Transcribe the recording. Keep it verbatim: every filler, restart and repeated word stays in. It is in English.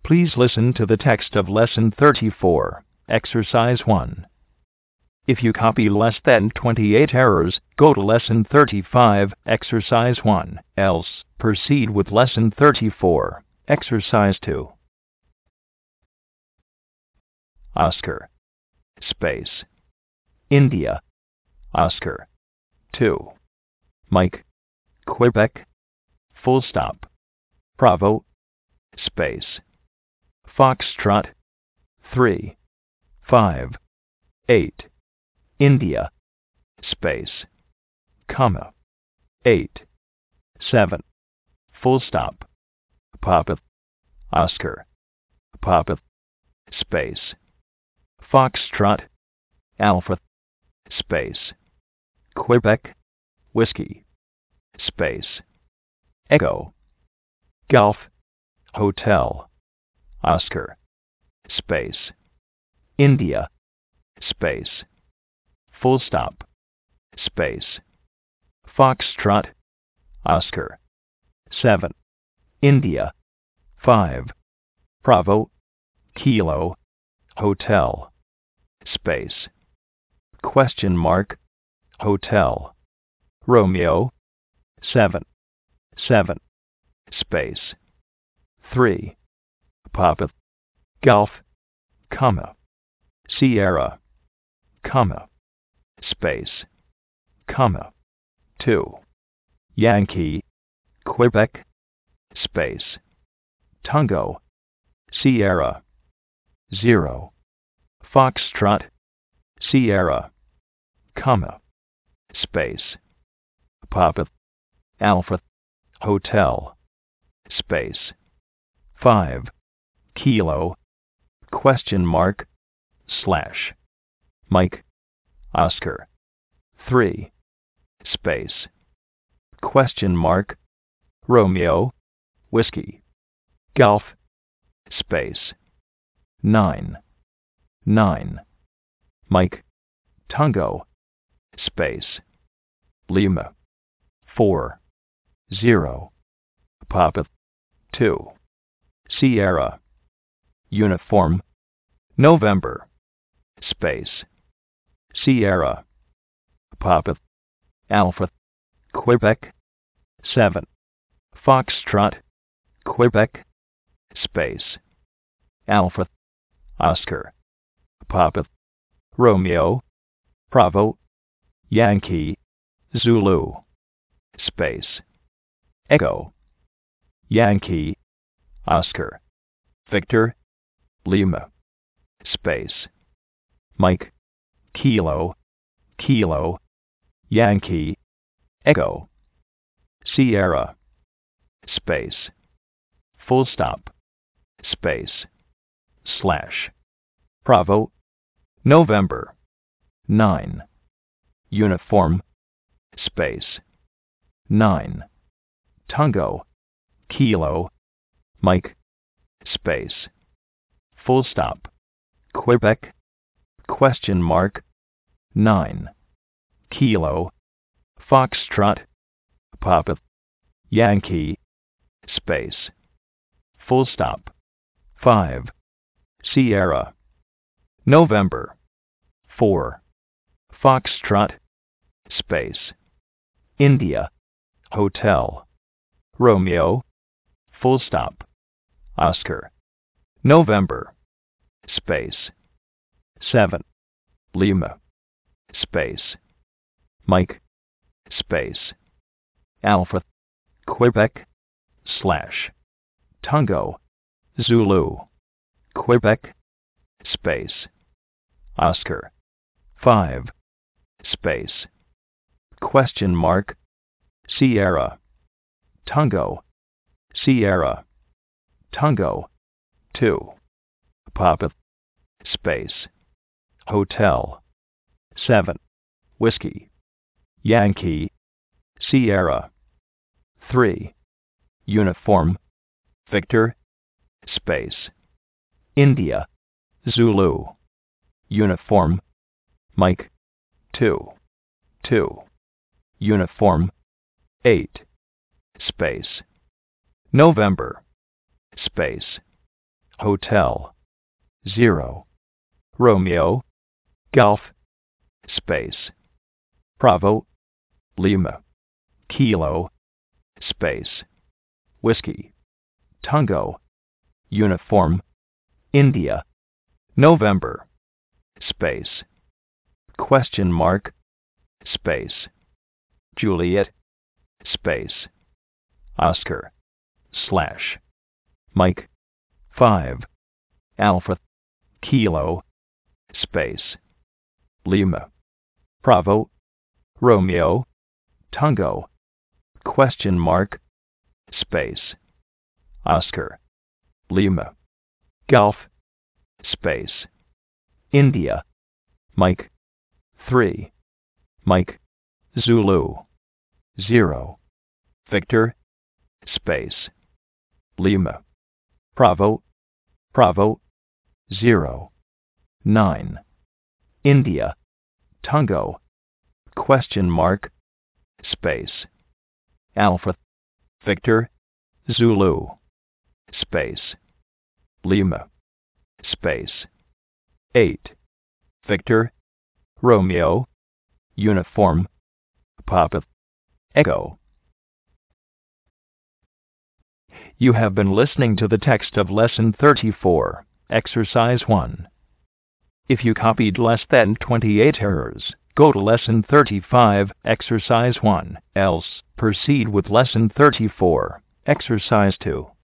Please listen to the text of Lesson thirty-four, Exercise one. If you copy less than twenty-eight errors, go to Lesson thirty-five, Exercise one, else proceed with Lesson thirty-four, Exercise two. Oscar. Space. India. Oscar. two. Mike. Quebec. Full stop. Bravo. Space. Foxtrot. three. five. eight. India. Space. Comma. eight. seven. Full stop. Papa. Oscar. Papa. Space. Foxtrot. Alpha. Space. Quebec. Whiskey. Space. Echo. Golf. Hotel. Oscar. Space. India. Space. Full stop. Space. Foxtrot. Oscar. seven. India. five. Bravo. Kilo. Hotel. Space. Question mark. Hotel. Romeo. seven. seven. Space. three. Papa. Golf. Comma. Sierra. Comma. Space. Comma. two. Yankee. Quebec. Space. Tango. Sierra. zero. Foxtrot. Sierra. Comma. Space. Papa. Alpha. Hotel. Space. five. Kilo. Question mark. Slash. Mike. Oscar. three. Space. Question mark. Romeo. Whiskey. Golf. Space. nine. nine. Mike. Tango. Space. Lima. four. zero. Papa. two. Sierra. Uniform. November. Space. Sierra. Papa. Alpha. Quebec. seven. Foxtrot. Quebec. Space. Alpha. Oscar. Papa. Romeo. Bravo. Yankee. Zulu. Space. Echo. Yankee. Oscar. Victor. Lima. Space. Mike. Kilo. Kilo. Yankee. Echo. Sierra. Space. Full stop. Space. Slash. Bravo. November. nine. Uniform. Space. nine. Tango. Kilo. Mike. Space. Full stop. Quebec. Question mark. nine. Kilo. Foxtrot. Papa. Yankee. Space. Full stop. five. Sierra. November. four. Foxtrot. Space. India. Hotel. Romeo. Full stop. Oscar. November. Space. seven. Lima. Space. Mike. Space. Alpha. Quebec. Slash. Tango. Zulu. Quebec. Space. Oscar. five. Space. Question mark. Sierra. Tango. Sierra. Tango. two. Papa. Space. Hotel. seven. Whiskey. Yankee. Sierra. three. Uniform. Victor. Space. India. Zulu. Uniform. Mike. two. two. Uniform. eight. Space. November. Space. Hotel. zero. Romeo. Golf. Space. Bravo. Lima. Kilo. Space. Whiskey. Tango. Uniform. India. November. Space. Question mark. Space. Juliet. Space. Oscar. Slash. Mike. five. Alpha. Kilo. Space. Lima. Bravo. Romeo. Tango. Question mark. Space. Oscar. Lima. Golf. Space. India. Mike. three. Mike. Zulu. zero. Victor. Space. Lima. Bravo. Bravo. zero. nine. India. Tango. Question mark. Space. Alpha. Victor. Zulu. Space. Lima. Space. eight. Victor. Romeo. Uniform. Papa. Echo. You have been listening to the text of Lesson thirty-four, Exercise one. If you copied less than twenty-eight errors, go to Lesson thirty-five, Exercise one, else proceed with Lesson thirty-four, Exercise two.